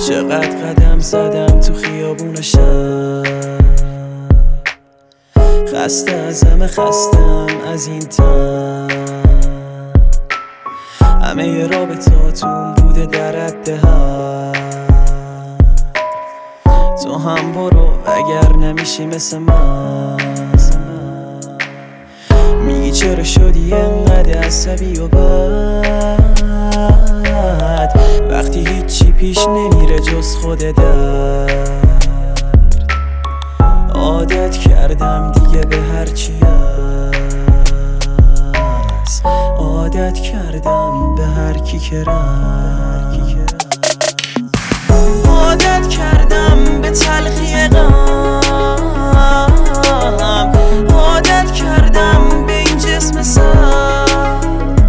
چقدر قدم زدم تو خیابون شب، خسته ازم، خستم از این تن. همه ی رابطاتون بوده در رد حد، تو هم برو اگر نمیشی مثل من. میگی چرا شدی انقدر عصبی و بد، وقتی هیچی پیش نمیره جز خود درد. عادت کردم دیگه به هرچی هست، عادت کردم به هر کی که رفت. عادت کردم به تلخی غم، عادت کردم به این جسم سر.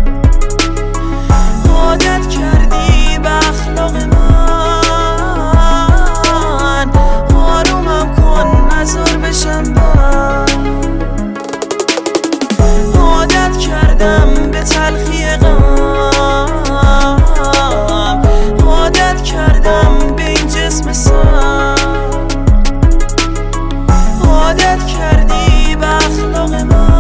عادت کردی به اخلاق من، آرومم کن نذار بشم بر. عادت کردم به تلخی غم، عادت کردم به این جسم سر. عادت کردی به اخلاق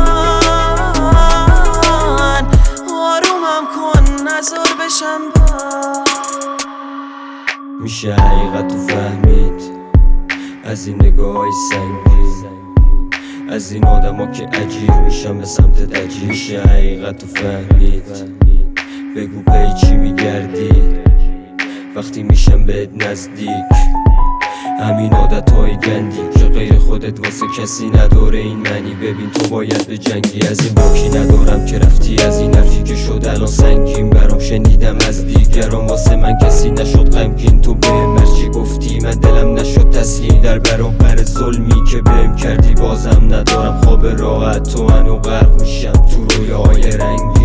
من، آرومم کن نذار بشم بر. میشه حقیقت رو فهمید از این نگاه‌های سنگین، از این آدما که عجیب میشم به سمت دجیل. میشه حقیقت رو فهمید، بگو پی چی میگردی وقتی میشم بهت نزدیک. همین عادتهای گندی که غیر خودت واسه کسی نداره این معنی. ببین تو باید به جنگی، از این باکی ندارم که رفتی، از این حرفی که شد الان سنگین برام. شنیدم از دیگران واسه من کسی نشد غمگین. تو بهم هرچی گفتی من دلم نشد تسلیم، در برابر ظلمی که بهم کردی بازم ندارم خواب راحت. تو منو غرق میشم تو رویاهای رنگی.